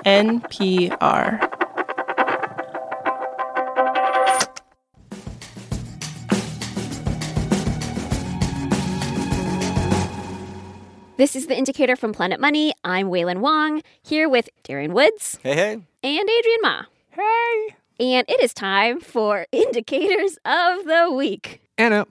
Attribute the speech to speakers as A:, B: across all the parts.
A: NPR.
B: This is The Indicator from Planet Money. I'm Wailin Wong, here with Darian Woods.
C: Hey, hey.
B: And Adrian Ma.
C: Hey.
B: And it is time for Indicators of the Week. And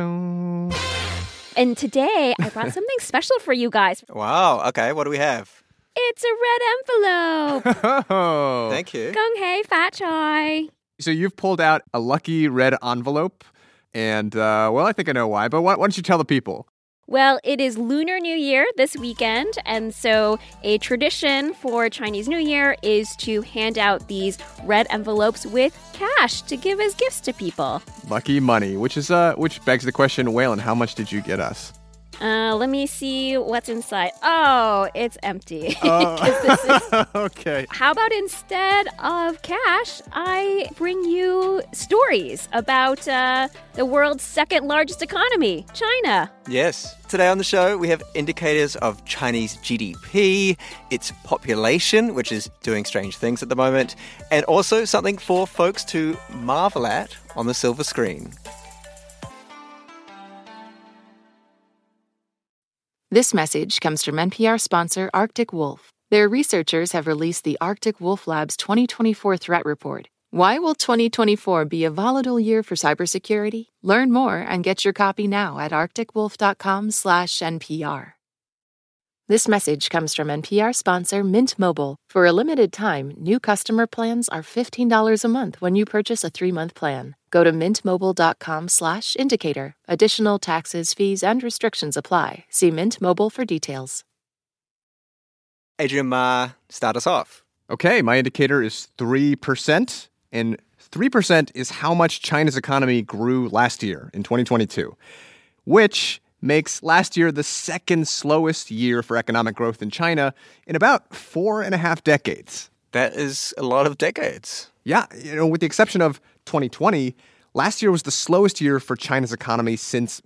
B: today, I brought something special for you guys.
C: Wow, okay. What do we have?
B: It's a red envelope.
D: Oh.
C: Thank you.
B: Gong hei, fat choi.
D: So you've pulled out a lucky red envelope. And, I think I know why. But why don't you tell the people?
B: Well, it is Lunar New Year this weekend, and so a tradition for Chinese New Year is to hand out these red envelopes with cash to give as gifts to people.
D: Lucky money, which begs the question, Wailin, how much did you get us?
B: Let me see what's inside. Oh, it's empty.
D: Oh. Okay.
B: How about instead of cash, I bring you stories about the world's second largest economy, China.
C: Yes. Today on the show, we have indicators of Chinese GDP, its population, which is doing strange things at the moment, and also something for folks to marvel at on the silver screen.
E: This message comes from NPR sponsor Arctic Wolf. Their researchers have released the Arctic Wolf Lab's 2024 Threat Report. Why will 2024 be a volatile year for cybersecurity? Learn more and get your copy now at arcticwolf.com/NPR. This message comes from NPR sponsor Mint Mobile. For a limited time, new customer plans are $15 a month when you purchase a 3-month plan. Go to mintmobile.com/indicator. Additional taxes, fees, and restrictions apply. See Mint Mobile for details.
C: Adrian Ma, start us off.
D: Okay, my indicator is 3%. And 3% is how much China's economy grew last year in 2022, which makes last year the second slowest year for economic growth in China in about 4.5 decades.
C: That is a lot of decades.
D: Yeah, with the exception of 2020, last year was the slowest year for China's economy since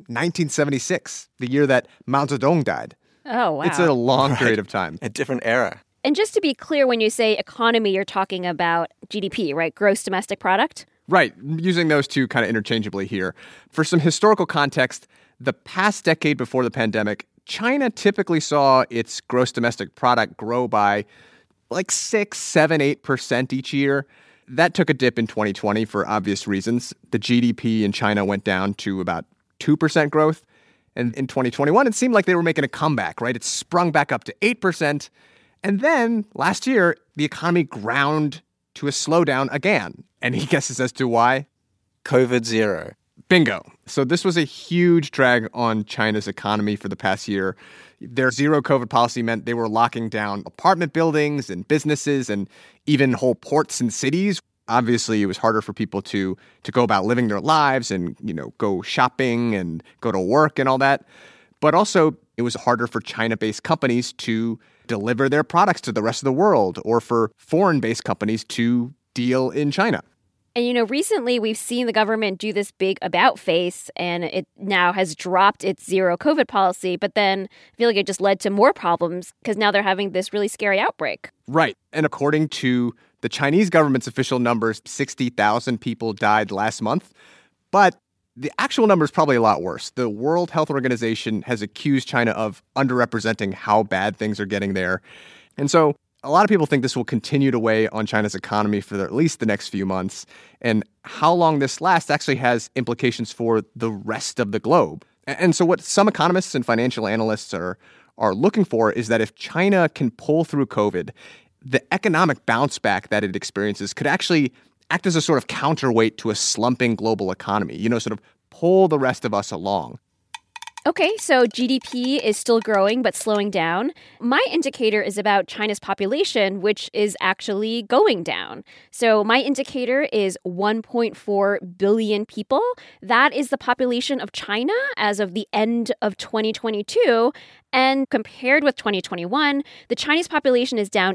D: 1976, the year that Mao Zedong died.
B: Oh, wow.
D: It's a long period of time.
C: A different era.
B: And just to be clear, when you say economy, you're talking about GDP, right? Gross domestic product?
D: Right, using those two kind of interchangeably here. For some historical context, the past decade before the pandemic, China typically saw its gross domestic product grow by like 6, 7, 8% each year. That took a dip in 2020 for obvious reasons. The GDP in China went down to about 2% growth. And in 2021, it seemed like they were making a comeback, right? It sprung back up to 8%. And then last year, the economy ground to a slowdown again. Any guesses as to why?
C: COVID zero.
D: Bingo. So this was a huge drag on China's economy for the past year. Their zero COVID policy meant they were locking down apartment buildings and businesses and even whole ports and cities. Obviously, it was harder for people to go about living their lives and, go shopping and go to work and all that. But also, it was harder for China-based companies to deliver their products to the rest of the world or for foreign-based companies to deal in China.
B: And, recently we've seen the government do this big about face, and it now has dropped its zero COVID policy. But then I feel like it just led to more problems because now they're having this really scary outbreak.
D: Right. And according to the Chinese government's official numbers, 60,000 people died last month. But the actual number is probably a lot worse. The World Health Organization has accused China of underrepresenting how bad things are getting there. And so a lot of people think this will continue to weigh on China's economy for at least the next few months. And how long this lasts actually has implications for the rest of the globe. And so what some economists and financial analysts are looking for is that if China can pull through COVID, the economic bounce back that it experiences could actually act as a sort of counterweight to a slumping global economy, sort of pull the rest of us along.
B: Okay, so GDP is still growing but slowing down. My indicator is about China's population, which is actually going down. So my indicator is 1.4 billion people. That is the population of China as of the end of 2022. And compared with 2021, the Chinese population is down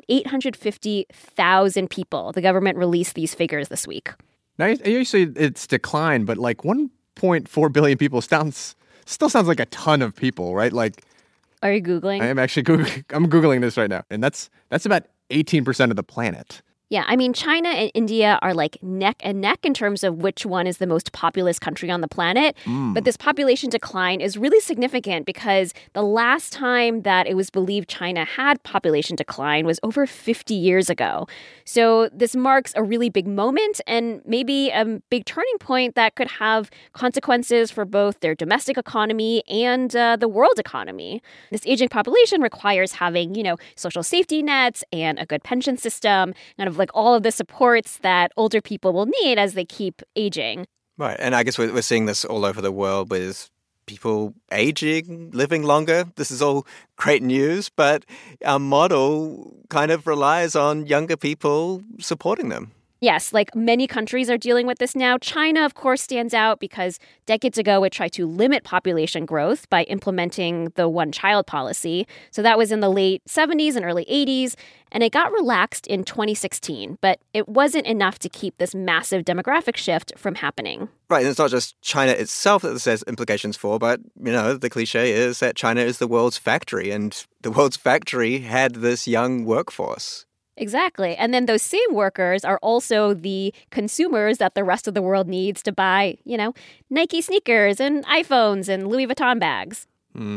B: 850,000 people. The government released these figures this week.
D: Now, you say it's declined, but like 1.4 billion people still sounds like a ton of people, right? Like,
B: are you Googling?
D: I am actually I'm Googling this right now. And that's about 18% of the planet.
B: Yeah, I mean, China and India are like neck and neck in terms of which one is the most populous country on the planet. But this population decline is really significant because the last time that it was believed China had population decline was over 50 years ago. So this marks a really big moment and maybe a big turning point that could have consequences for both their domestic economy and the world economy. This aging population requires having, social safety nets and a good pension system, kind of like all of the supports that older people will need as they keep aging.
C: Right. And I guess we're seeing this all over the world with people aging, living longer. This is all great news, but our model kind of relies on younger people supporting them.
B: Yes, like many countries are dealing with this now. China, of course, stands out because decades ago it tried to limit population growth by implementing the one-child policy. So that was in the late 70s and early 80s, and it got relaxed in 2016. But it wasn't enough to keep this massive demographic shift from happening.
C: Right, and it's not just China itself that this has implications for, but, the cliche is that China is the world's factory, and the world's factory had this young workforce.
B: Exactly. And then those same workers are also the consumers that the rest of the world needs to buy, Nike sneakers and iPhones and Louis Vuitton bags.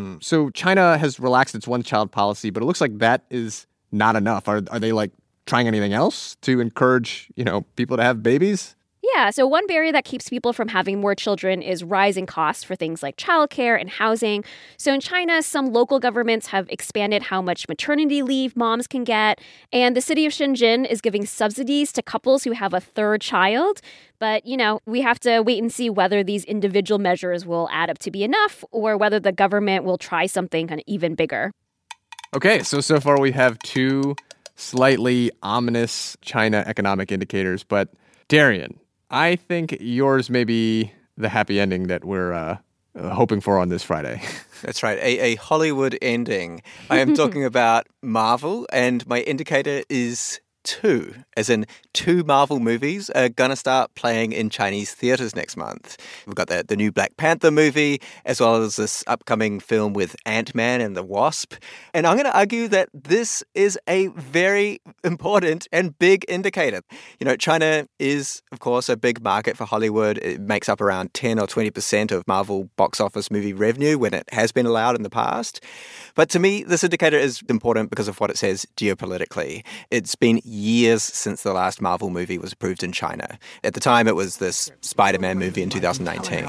D: So China has relaxed its one-child policy, but it looks like that is not enough. Are they trying anything else to encourage, people to have babies?
B: Yeah, so one barrier that keeps people from having more children is rising costs for things like childcare and housing. So in China, some local governments have expanded how much maternity leave moms can get. And the city of Shenzhen is giving subsidies to couples who have a third child. But, we have to wait and see whether these individual measures will add up to be enough or whether the government will try something kind of even bigger.
D: Okay, so far we have two slightly ominous China economic indicators. But Darian, I think yours may be the happy ending that we're hoping for on this Friday.
C: That's right, a Hollywood ending. I am talking about Marvel, and my indicator is 2, as in 2 Marvel movies are going to start playing in Chinese theaters next month. We've got the new Black Panther movie, as well as this upcoming film with Ant-Man and the Wasp. And I'm going to argue that this is a very important and big indicator. China is, of course, a big market for Hollywood. It makes up around 10 or 20% of Marvel box office movie revenue when it has been allowed in the past. But to me, this indicator is important because of what it says geopolitically. It's been years since the last Marvel movie was approved in China. At the time, it was this Spider-Man movie in 2019.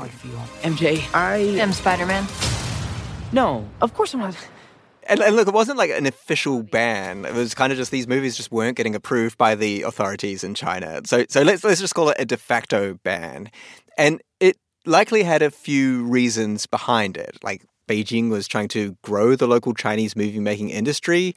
A: MJ, I am Spider-Man. No, of course I'm not.
C: And look, it wasn't like an official ban. It was kind of just these movies just weren't getting approved by the authorities in China. So let's just call it a de facto ban. And it likely had a few reasons behind it. Like Beijing was trying to grow the local Chinese movie-making industry.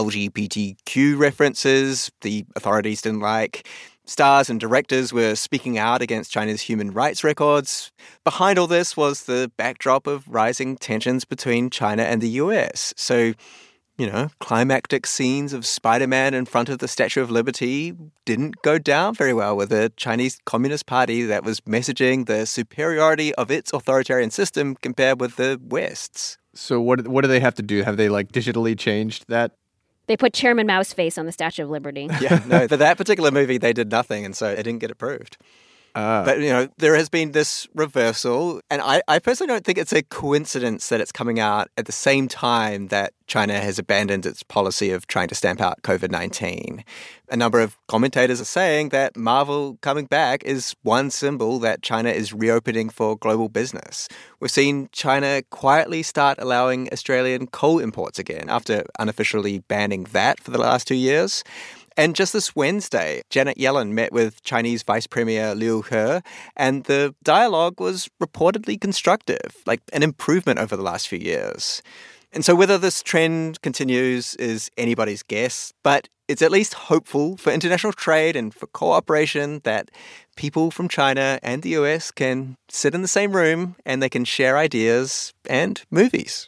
C: LGBTQ references the authorities didn't like. Stars and directors were speaking out against China's human rights records. Behind all this was the backdrop of rising tensions between China and the US. So, climactic scenes of Spider-Man in front of the Statue of Liberty didn't go down very well with the Chinese Communist Party that was messaging the superiority of its authoritarian system compared with the West's.
D: So what do they have to do? Have they digitally changed that?
B: They put Chairman Mao's face on the Statue of Liberty.
C: Yeah, no, for that particular movie, they did nothing, and so it didn't get approved. But, there has been this reversal, and I personally don't think it's a coincidence that it's coming out at the same time that China has abandoned its policy of trying to stamp out COVID-19. A number of commentators are saying that Marvel coming back is one symbol that China is reopening for global business. We've seen China quietly start allowing Australian coal imports again after unofficially banning that for the last 2 years. And just this Wednesday, Janet Yellen met with Chinese Vice Premier Liu He, and the dialogue was reportedly constructive, like an improvement over the last few years. And so whether this trend continues is anybody's guess, but it's at least hopeful for international trade and for cooperation that people from China and the US can sit in the same room and they can share ideas and movies.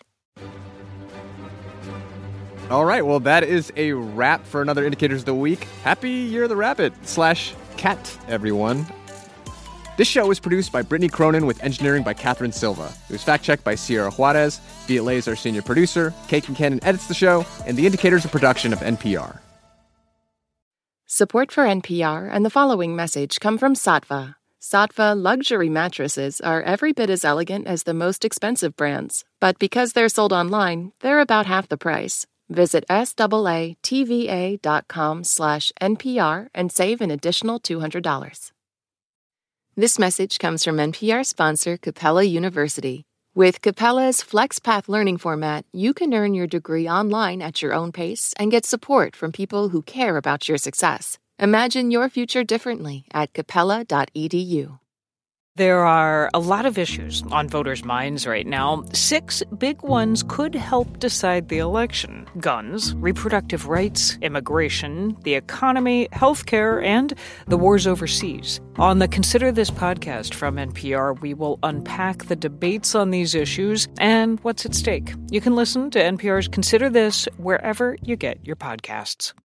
D: All right, well, that is a wrap for another Indicators of the Week. Happy Year of the Rabbit /cat, everyone. This show was produced by Brittany Cronin with engineering by Catherine Silva. It was fact-checked by Sierra Juarez. Viet Le is our senior producer. Kate Kincannon edits the show. And The Indicators, a production of NPR.
E: Support for NPR and the following message come from Saatva. Saatva luxury mattresses are every bit as elegant as the most expensive brands, but because they're sold online, they're about half the price. Visit SAATVA.com/NPR and save an additional $200. This message comes from NPR sponsor Capella University. With Capella's FlexPath learning format, you can earn your degree online at your own pace and get support from people who care about your success. Imagine your future differently at capella.edu.
F: There are a lot of issues on voters' minds right now. 6 big ones could help decide the election: guns, reproductive rights, immigration, the economy, healthcare, and the wars overseas. On the Consider This podcast from NPR, we will unpack the debates on these issues and what's at stake. You can listen to NPR's Consider This wherever you get your podcasts.